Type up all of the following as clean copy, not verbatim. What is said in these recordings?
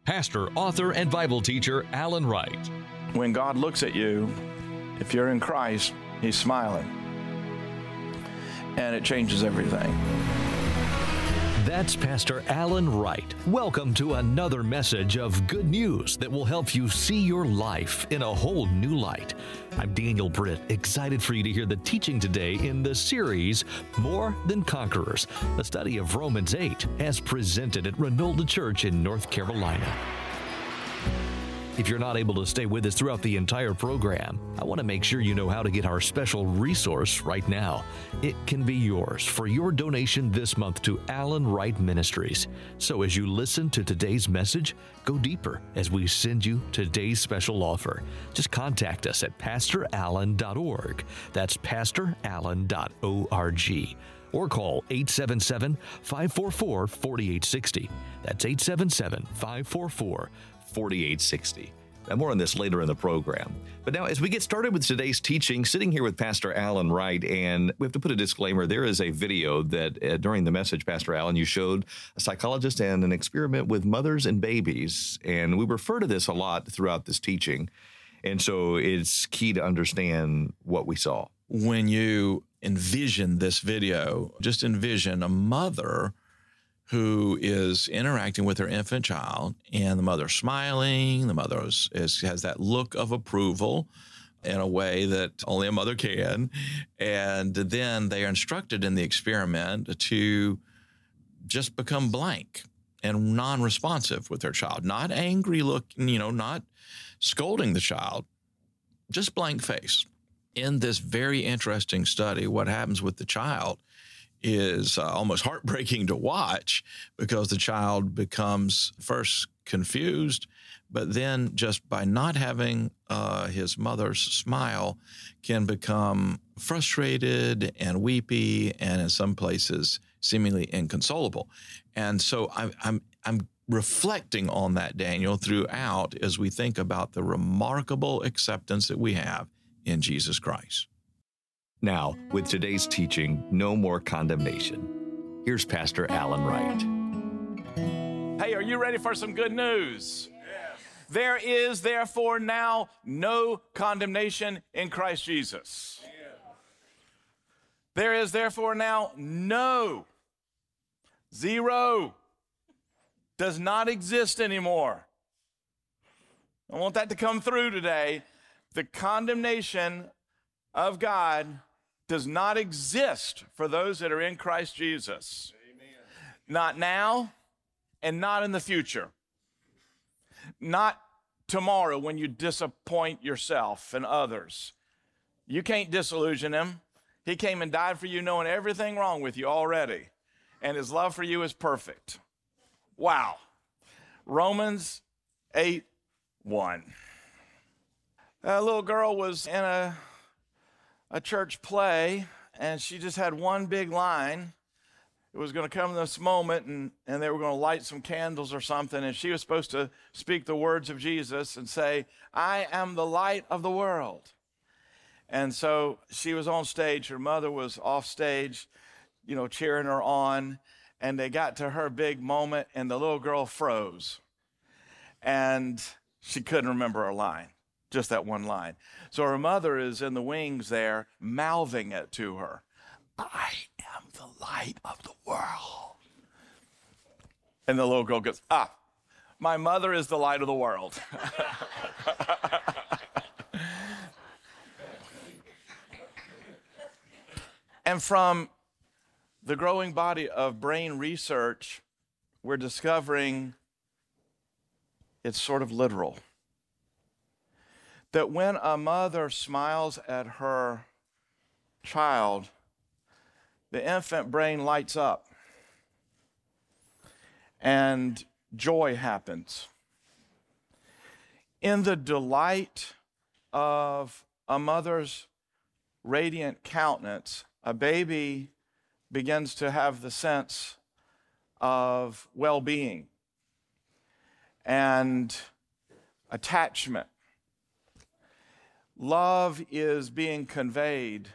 pastor, author, and Bible teacher Alan Wright. When God looks at you, if you're in Christ, He's smiling. And it changes everything. That's Pastor Alan Wright. Welcome to another message of good news that will help you see your life in a whole new light. I'm Daniel Britt, excited for you to hear the teaching today in the series, More Than Conquerors, a study of Romans 8 as presented at Renolda Church in North Carolina. If you're not able to stay with us throughout the entire program, I want to make sure you know how to get our special resource right now. It can be yours for your donation this month to Alan Wright Ministries. So as you listen to today's message, go deeper as we send you today's special offer. Just contact us at pastorallen.org. That's pastorallen.org. Or call 877-544-4860. That's 877-544-4860. And more on this later in the program. But now, as we get started with today's teaching, sitting here with Pastor Alan Wright, and we have to put a disclaimer. There is a video that during the message, Pastor Alan, you showed a psychologist and an experiment with mothers and babies. And we refer to this a lot throughout this teaching. And so it's key to understand what we saw. When you envision this video, just envision a mother who is interacting with her infant child, and the mother's smiling. The mother has that look of approval in a way that only a mother can. And then they are instructed in the experiment to just become blank and non-responsive with their child, not angry looking, not scolding the child, just blank face. In this very interesting study, what happens with the child is almost heartbreaking to watch, because the child becomes first confused, but then just by not having his mother's smile can become frustrated and weepy, and in some places seemingly inconsolable. And so I'm reflecting on that, Daniel, throughout as we think about the remarkable acceptance that we have in Jesus Christ. Now, with today's teaching, no more condemnation. Here's Pastor Alan Wright. Hey, are you ready for some good news? Yes. There is therefore now no condemnation in Christ Jesus. Yeah. There is therefore now zero, does not exist anymore. I want that to come through today. The condemnation of God does not exist for those that are in Christ Jesus. Amen. Not now and not in the future. Not tomorrow when you disappoint yourself and others. You can't disillusion Him. He came and died for you knowing everything wrong with you already. And His love for you is perfect. Wow. Romans 8:1. A little girl was in a church play, and she just had one big line. It was going to come this moment, and they were going to light some candles or something, and she was supposed to speak the words of Jesus and say, "I am the light of the world." And so she was on stage. Her mother was off stage, cheering her on, and they got to her big moment, and the little girl froze, and she couldn't remember her line. Just that one line. So her mother is in the wings there, mouthing it to her. "I am the light of the world." And the little girl goes, "My mother is the light of the world." And from the growing body of brain research, we're discovering it's sort of literal. That when a mother smiles at her child, the infant brain lights up and joy happens. In the delight of a mother's radiant countenance, a baby begins to have the sense of well-being and attachment. Love is being conveyed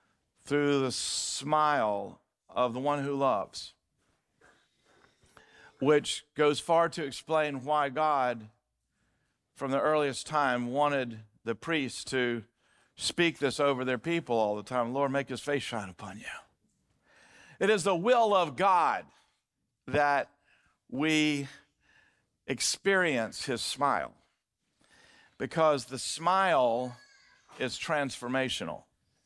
through the smile of the one who loves. which goes far to explain why God, from the earliest time, wanted the priests to speak this over their people all the time. Lord, make his face shine upon you. It is the will of God that we experience his smile, because the smile is transformational.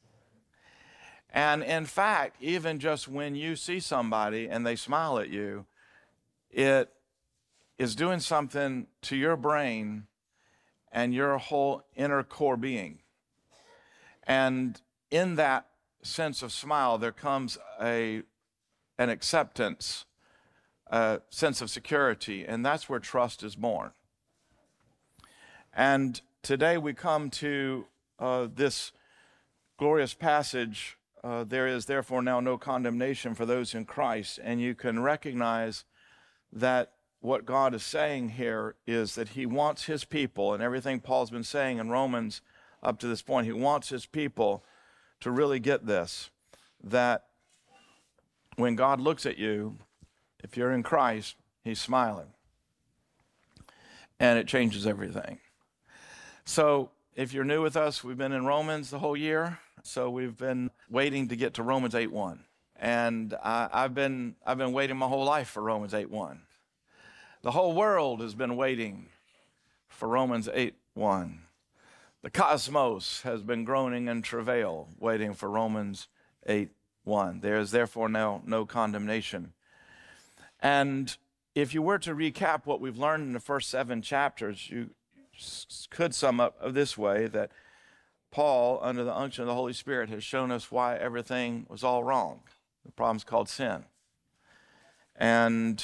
And in fact, even just when you see somebody and they smile at you, it is doing something to your brain and your whole inner core being. And in that sense of smile, there comes an acceptance, a sense of security, and that's where trust is born. And today we come to this glorious passage. There is therefore now no condemnation for those in Christ. And you can recognize that what God is saying here is that he wants his people, and everything Paul's been saying in Romans up to this point, he wants his people to really get this, that when God looks at you, if you're in Christ, he's smiling. And it changes everything. So if you're new with us, we've been in Romans the whole year. So we've been waiting to get to Romans 8:1. And I've been waiting my whole life for Romans 8:1. The whole world has been waiting for Romans 8:1. The cosmos has been groaning in travail, waiting for Romans 8:1. There is therefore now no condemnation. And if you were to recap what we've learned in the first 7 chapters, you could sum up this way, that Paul, under the unction of the Holy Spirit, has shown us why everything was all wrong. The problem's called sin. And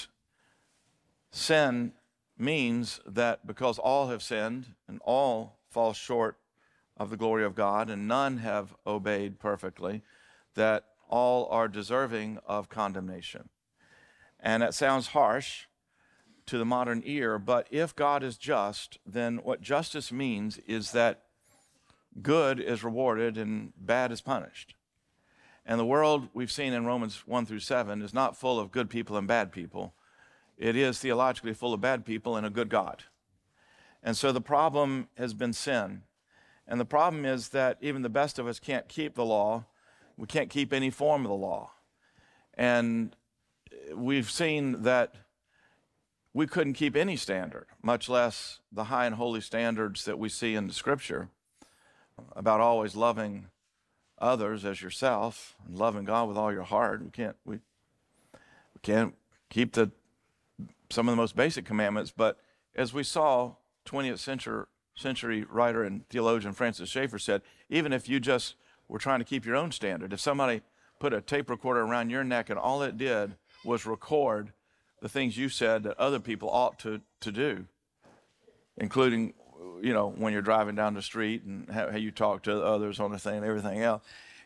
sin means that because all have sinned and all fall short of the glory of God and none have obeyed perfectly, that all are deserving of condemnation. And that sounds harsh to the modern ear, but if God is just, then what justice means is that good is rewarded and bad is punished. And the world we've seen in Romans 1-7 is not full of good people and bad people. It is theologically full of bad people and a good God. And so the problem has been sin. And the problem is that even the best of us can't keep the law. We can't keep any form of the law. And we've seen that we couldn't keep any standard, much less the high and holy standards that we see in the Scripture about always loving others as yourself and loving God with all your heart. We can't keep some of the most basic commandments, but as we saw, 20th century writer and theologian Francis Schaeffer said, even if you just were trying to keep your own standard, if somebody put a tape recorder around your neck and all it did was record the things you said that other people ought to do, including, when you're driving down the street and how you talk to others on the thing and everything else.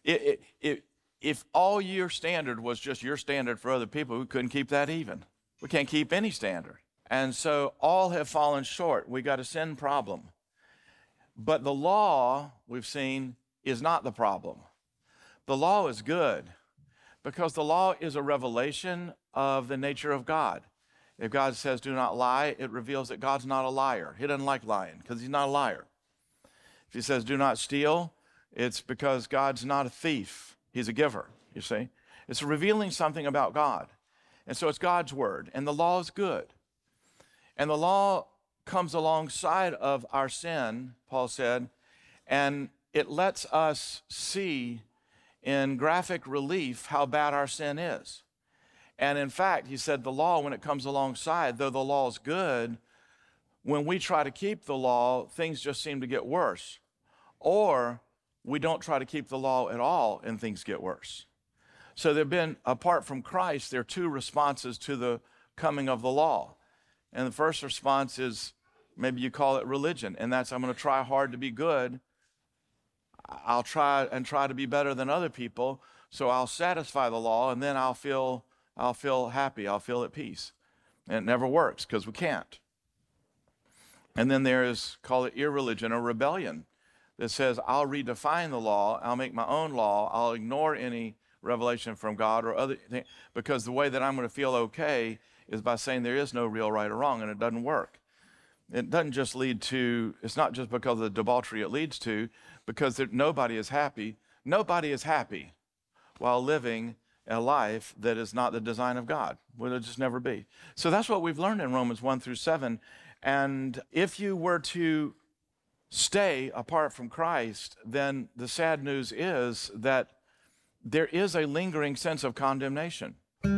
If all your standard was just your standard for other people, we couldn't keep that even. We can't keep any standard. And so all have fallen short. We got a sin problem. But the law, we've seen, is not the problem. The law is good because the law is a revelation of the nature of God. If God says do not lie, it reveals that God's not a liar. He doesn't like lying because he's not a liar. If he says do not steal, it's because God's not a thief. He's a giver, you see. It's revealing something about God. And so it's God's word, and the law is good. And the law comes alongside of our sin, Paul said, and it lets us see in graphic relief how bad our sin is. And in fact, he said the law, when it comes alongside, though the law is good, when we try to keep the law, things just seem to get worse. Or we don't try to keep the law at all and things get worse. So there have been, apart from Christ, there are 2 responses to the coming of the law. And the first response is, maybe you call it religion, and that's I'm going to try hard to be good. I'll try to be better than other people, so I'll satisfy the law, and then I'll feel happy, I'll feel at peace. And it never works because we can't. And then there is, call it irreligion or rebellion, that says I'll redefine the law, I'll make my own law, I'll ignore any revelation from God or other things, because the way that I'm going to feel okay is by saying there is no real right or wrong, and it doesn't work. It doesn't just lead to, it's not just because of the debauchery it leads to, because nobody is happy. Nobody is happy while living a life that is not the design of God. Will it just never be? So that's what we've learned in Romans 1 through 7. And if you were to stay apart from Christ, then the sad news is that there is a lingering sense of condemnation.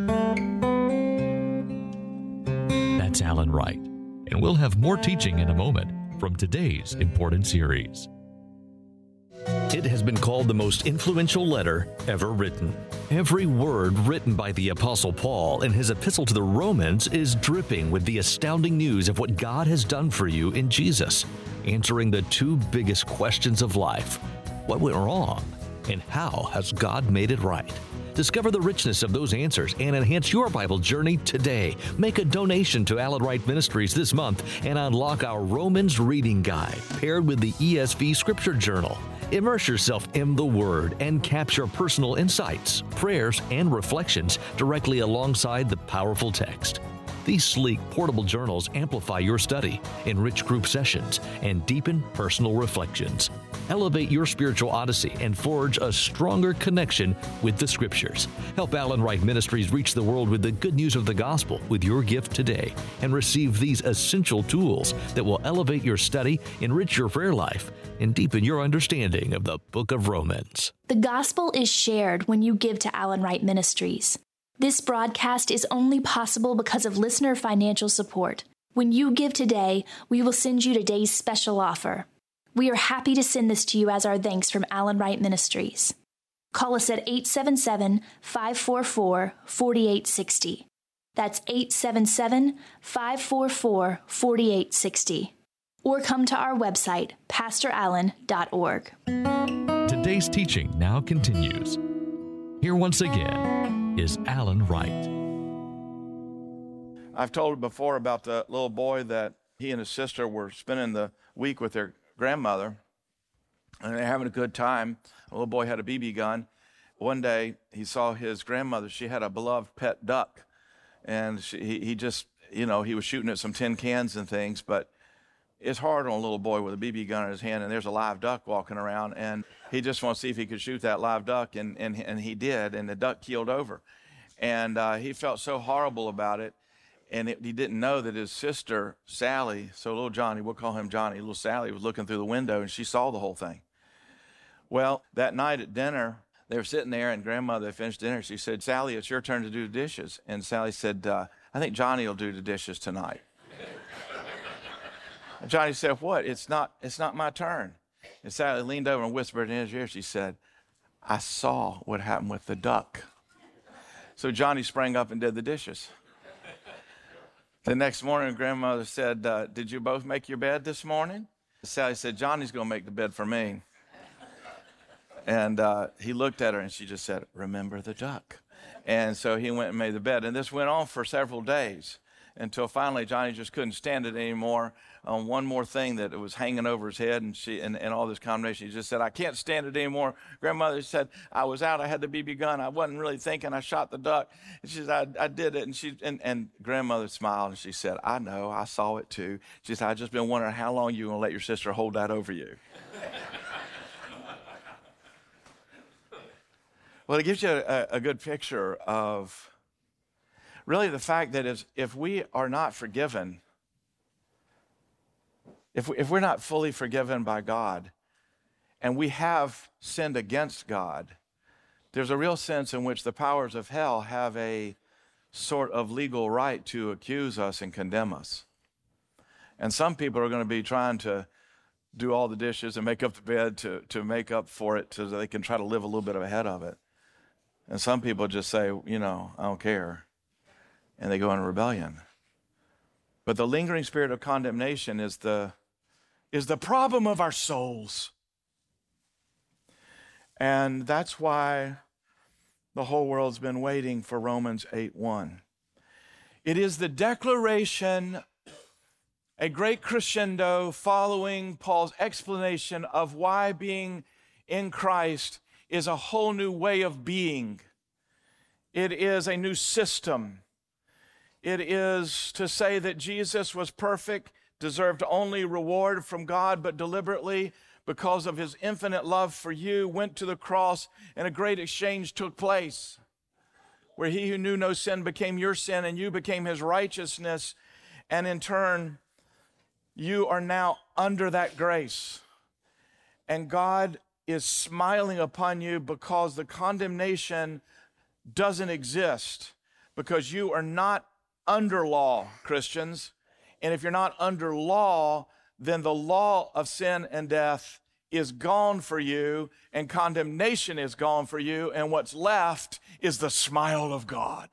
That's Alan Wright. And we'll have more teaching in a moment from today's important series. It has been called the most influential letter ever written. Every word written by the Apostle Paul in his epistle to the Romans is dripping with the astounding news of what God has done for you in Jesus, answering the two biggest questions of life. What went wrong, and how has God made it right? Discover the richness of those answers and enhance your Bible journey today. Make a donation to Alan Wright Ministries this month and unlock our Romans Reading Guide, paired with the ESV Scripture Journal. Immerse yourself in the Word and capture personal insights, prayers, and reflections directly alongside the powerful text. These sleek, portable journals amplify your study, enrich group sessions, and deepen personal reflections. Elevate your spiritual odyssey and forge a stronger connection with the Scriptures. Help Alan Wright Ministries reach the world with the good news of the gospel with your gift today, and receive these essential tools that will elevate your study, enrich your prayer life, and deepen your understanding of the book of Romans. The gospel is shared when you give to Alan Wright Ministries. This broadcast is only possible because of listener financial support. When you give today, we will send you today's special offer. We are happy to send this to you as our thanks from Alan Wright Ministries. Call us at 877-544-4860. That's 877-544-4860. Or come to our website, pastorallen.org. Today's teaching now continues. Here once again is Alan Wright. I've told before about the little boy that he and his sister were spending the week with their grandmother, and they're having a good time. The little boy had a BB gun. One day, he saw his grandmother. She had a beloved pet duck, and he just, he was shooting at some tin cans and things, but it's hard on a little boy with a BB gun in his hand, and there's a live duck walking around, and he just wants to see if he could shoot that live duck, and he did, and the duck keeled over. And he felt so horrible about it, and he didn't know that his sister, Sally, so little Johnny, we'll call him Johnny, little Sally was looking through the window, and she saw the whole thing. Well, that night at dinner, they were sitting there, and grandmother finished dinner. She said, "Sally, it's your turn to do the dishes." And Sally said, "I think Johnny will do the dishes tonight." Johnny said, "What? It's not my turn." And Sally leaned over and whispered in his ear. She said, "I saw what happened with the duck." So Johnny sprang up and did the dishes. The next morning, grandmother said, "Did you both make your bed this morning?" Sally said, "Johnny's going to make the bed for me." And he looked at her, and she just said, "Remember the duck." And so he went and made the bed. And this went on for several days until finally Johnny just couldn't stand it anymore. One more thing that was hanging over his head, and all this condemnation. He just said, "I can't stand it anymore." Grandmother said, "I was out. I had the BB gun. I wasn't really thinking. I shot the duck." And she said, I did it." And grandmother smiled, and she said, "I know. I saw it too." She said, "I've just been wondering how long you're going to let your sister hold that over you." Well, it gives you a good picture of really the fact that if we are not forgiven, if we're not fully forgiven by God, and we have sinned against God, there's a real sense in which the powers of hell have a sort of legal right to accuse us and condemn us. And some people are going to be trying to do all the dishes and make up the bed to make up for it so that they can try to live a little bit ahead of it. And some people just say, "I don't care." And they go into rebellion. But the lingering spirit of condemnation is the problem of our souls. And that's why the whole world's been waiting for Romans 8:1. It is the declaration, a great crescendo following Paul's explanation of why being in Christ is a whole new way of being. It is a new system. It is to say that Jesus was perfect, deserved only reward from God, but deliberately, because of his infinite love for you, went to the cross, and a great exchange took place, where he who knew no sin became your sin, and you became his righteousness, and in turn, you are now under that grace. And God is smiling upon you because the condemnation doesn't exist, because you are not under law, Christians. And if you're not under law, then the law of sin and death is gone for you, and condemnation is gone for you, and what's left is the smile of God.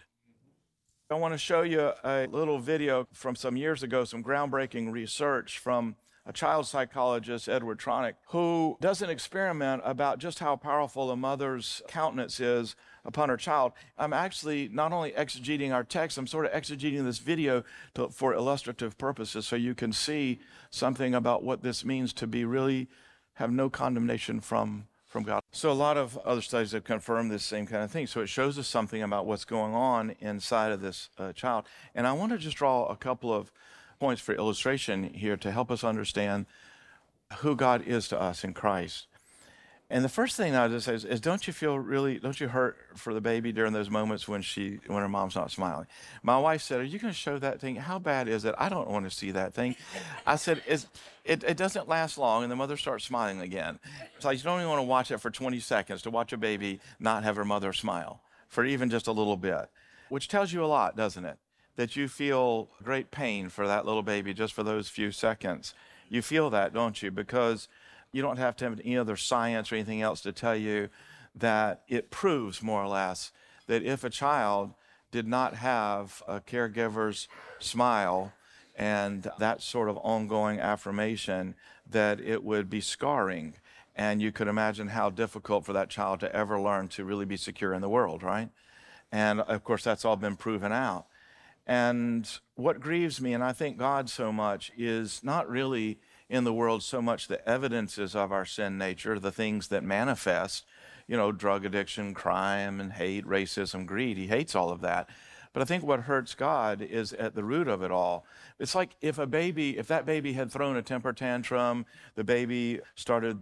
I want to show you a little video from some years ago, some groundbreaking research from a child psychologist, Edward Tronick, who does an experiment about just how powerful a mother's countenance is upon her child. I'm actually not only exegeting our text, I'm sort of exegeting this video for illustrative purposes, so you can see something about what this means to be really have no condemnation from God. So a lot of other studies have confirmed this same kind of thing. So it shows us something about what's going on inside of this child. And I want to just draw a couple of points for illustration here to help us understand who God is to us in Christ. And the first thing I would just say is don't you hurt for the baby during those moments when her mom's not smiling? My wife said, "Are you going to show that thing? How bad is it? I don't want to see that thing." I said, it doesn't last long, and the mother starts smiling again. It's like you don't even want to watch it for 20 seconds to watch a baby not have her mother smile for even just a little bit, which tells you a lot, doesn't it? That you feel great pain for that little baby just for those few seconds. You feel that, don't you? Because you don't have to have any other science or anything else to tell you that it proves, more or less, that if a child did not have a caregiver's smile and that sort of ongoing affirmation, that it would be scarring. And you could imagine how difficult for that child to ever learn to really be secure in the world, right? And of course, that's all been proven out. And what grieves me, and I thank God so much, is not really in the world so much the evidences of our sin nature, the things that manifest, drug addiction, crime, and hate, racism, greed. He hates all of that. But I think what hurts God is at the root of it all. It's like if that baby had thrown a temper tantrum, the baby started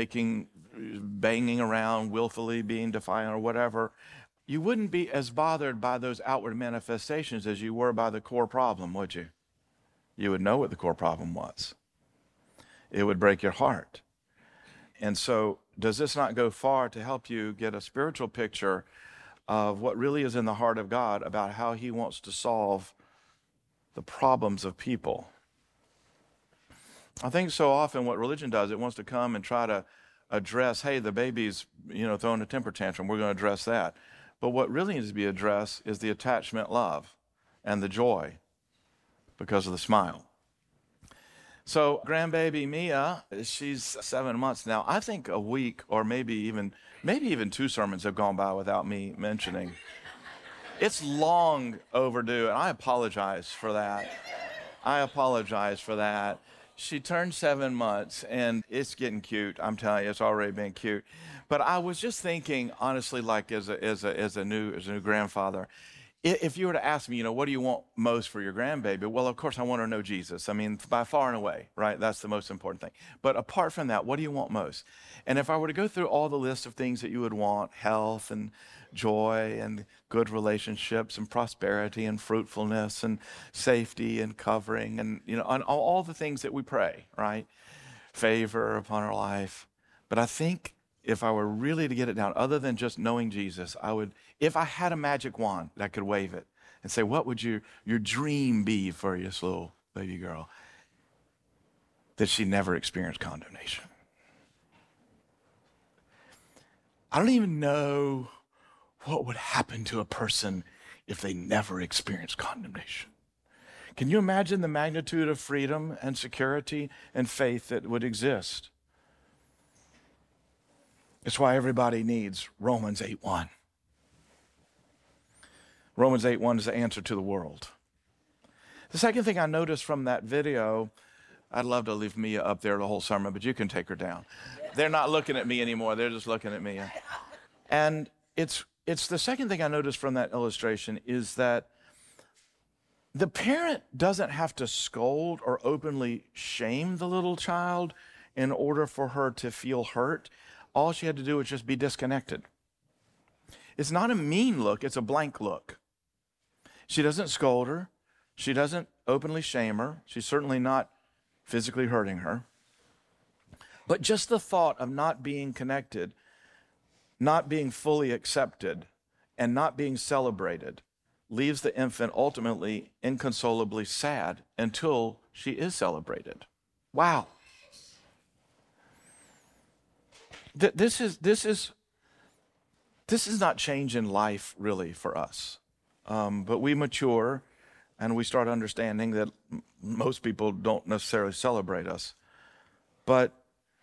banging around, willfully being defiant or whatever, you wouldn't be as bothered by those outward manifestations as you were by the core problem, would you? You would know what the core problem was. It would break your heart. And so does this not go far to help you get a spiritual picture of what really is in the heart of God about how he wants to solve the problems of people? I think so often what religion does, it wants to come and try to address, hey, the baby's, throwing a temper tantrum, we're going to address that. But what really needs to be addressed is the attachment love and the joy because of the smile. So grandbaby Mia, she's 7 months now. I think a week or maybe even 2 sermons have gone by without me mentioning. It's long overdue, and I apologize for that. She turned 7 months, and it's getting cute. I'm telling you, it's already been cute. But I was just thinking, honestly, like as a new grandfather, if you were to ask me, what do you want most for your grandbaby? Well, of course, I want her to know Jesus. I mean, by far and away, right? That's the most important thing. But apart from that, what do you want most? And if I were to go through all the list of things that you would want, health and joy and good relationships and prosperity and fruitfulness and safety and covering and, on all the things that we pray, right? Favor upon our life. But I think if I were really to get it down, other than just knowing Jesus, if I had a magic wand that could wave it and say, what would your dream be for this little baby girl? That she never experienced condemnation. I don't even know what would happen to a person if they never experienced condemnation. Can you imagine the magnitude of freedom and security and faith that would exist? It's why everybody needs Romans 8:1. Romans 8:1 is the answer to the world. The second thing I noticed from that video, I'd love to leave Mia up there the whole sermon, but you can take her down. They're not looking at me anymore. They're just looking at Mia. And it's the second thing I noticed from that illustration is that the parent doesn't have to scold or openly shame the little child in order for her to feel hurt. All she had to do was just be disconnected. It's not a mean look, it's a blank look. She doesn't scold her. She doesn't openly shame her. She's certainly not physically hurting her. But just the thought of not being connected, not being fully accepted, and not being celebrated leaves the infant ultimately inconsolably sad until she is celebrated. Wow. This is not change in life really for us. But we mature and we start understanding that most people don't necessarily celebrate us. But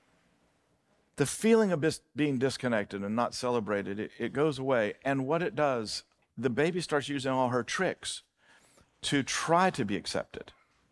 the feeling of being disconnected and not celebrated, it goes away. And what it does, the baby starts using all her tricks to try to be accepted.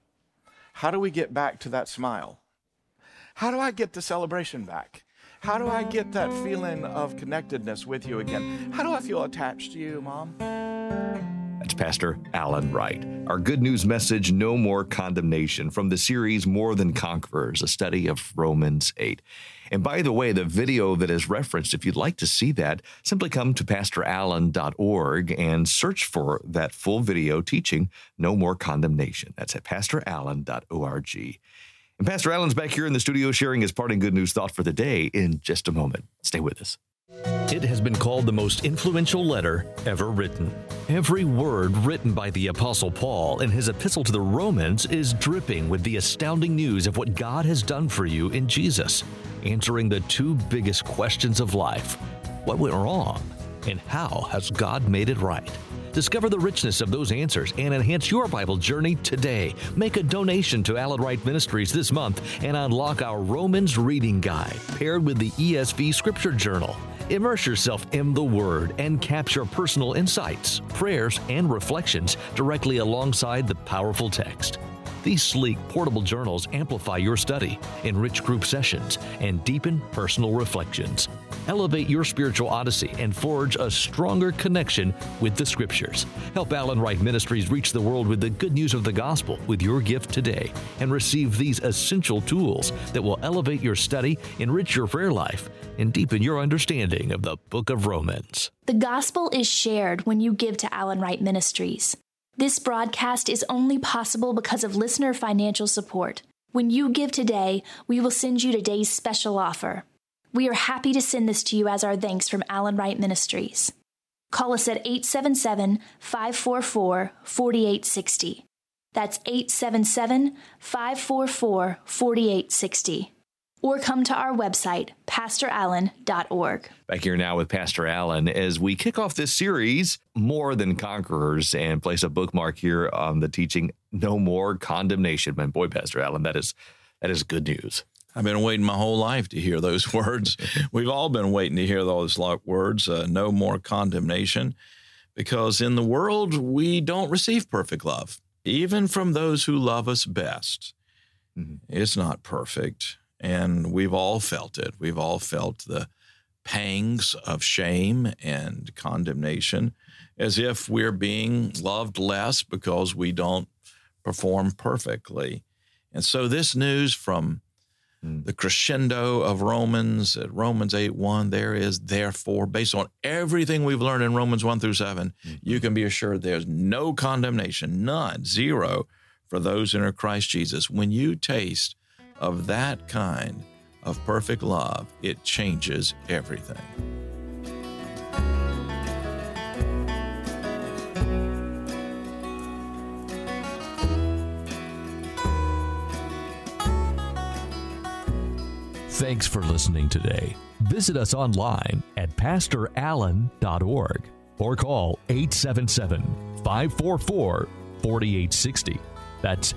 How do we get back to that smile? How do I get the celebration back? How do I get that feeling of connectedness with you again? How do I feel attached to you, Mom? That's Pastor Alan Wright. Our good news message, No More Condemnation, from the series More Than Conquerors, a study of Romans 8. And by the way, the video that is referenced, if you'd like to see that, simply come to pastorallen.org and search for that full video teaching No More Condemnation. That's at pastorallen.org. And Pastor Allen's back here in the studio sharing his parting good news thought for the day in just a moment. Stay with us. It has been called the most influential letter ever written. Every word written by the Apostle Paul in his epistle to the Romans is dripping with the astounding news of what God has done for you in Jesus, answering the two biggest questions of life. What went wrong? And how has God made it right? Discover the richness of those answers and enhance your Bible journey today. Make a donation to Alan Wright Ministries this month and unlock our Romans Reading Guide paired with the ESV Scripture Journal. Immerse yourself in the Word and capture personal insights, prayers, and reflections directly alongside the powerful text. These sleek, portable journals amplify your study, enrich group sessions, and deepen personal reflections. Elevate your spiritual odyssey and forge a stronger connection with the Scriptures. Help Alan Wright Ministries reach the world with the good news of the gospel with your gift today, and receive these essential tools that will elevate your study, enrich your prayer life, and deepen your understanding of the book of Romans. The gospel is shared when you give to Alan Wright Ministries. This broadcast is only possible because of listener financial support. When you give today, we will send you today's special offer. We are happy to send this to you as our thanks from Alan Wright Ministries. Call us at 877-544-4860. That's 877-544-4860. Or come to our website, pastorallen.org. Back here now with Pastor Allen as we kick off this series, More Than Conquerors, and place a bookmark here on the teaching, No More Condemnation. Man, boy, Pastor Allen, that is good news. I've been waiting my whole life to hear those words. We've all been waiting to hear those words, no more condemnation, because in the world, we don't receive perfect love, even from those who love us best. Mm-hmm. It's not perfect. And we've all felt it. We've all felt the pangs of shame and condemnation, as if we're being loved less because we don't perform perfectly. And so this news from the crescendo of Romans, at Romans 8:1, there is therefore, based on everything we've learned in Romans 1-7, you can be assured there's no condemnation, none, zero, for those in Christ Jesus. When you taste of that kind of perfect love, it changes everything. Thanks for listening today. Visit us online at pastorallen.org or call 877-544-4860. That's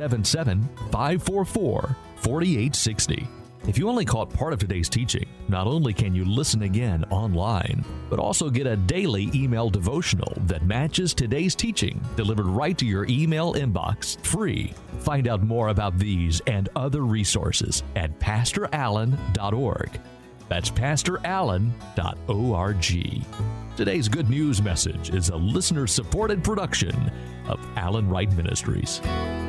877-544-4860. If you only caught part of today's teaching, not only can you listen again online, but also get a daily email devotional that matches today's teaching delivered right to your email inbox, free. Find out more about these and other resources at pastorallen.org. That's pastorallen.org. Today's Good News message is a listener-supported production of Allen Wright Ministries.